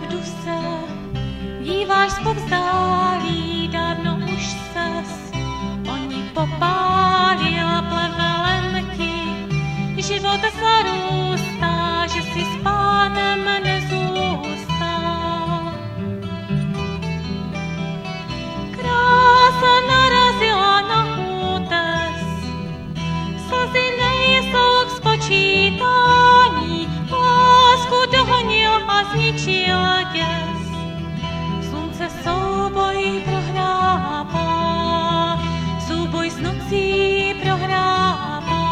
Opravdu se díváš zpovzdálí, dávno už ses o ní popálila plevelem ti. Život zarůstá, že si s Pánem nezůstal. Krása narazila na útes, slzy nejsou k spočítání, lásku dohonil a zničil děs. Slunce souboj prohrává, souboj s nocí prohrává.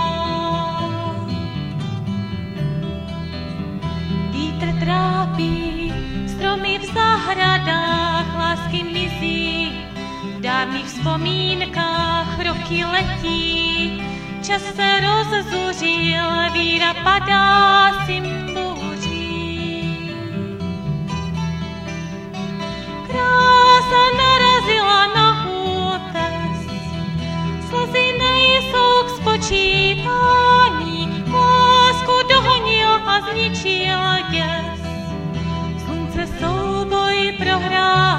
Vítr trápí, stromy v zahradách, lásky mizí, v dávných vzpomínkách roky letí. Čas se rozzuřil, víra padá symbuří. Krása narazila na útes, slzy nejsou k spočítání, lásku dohonil a zničil děs. Slunce souboj prohrál.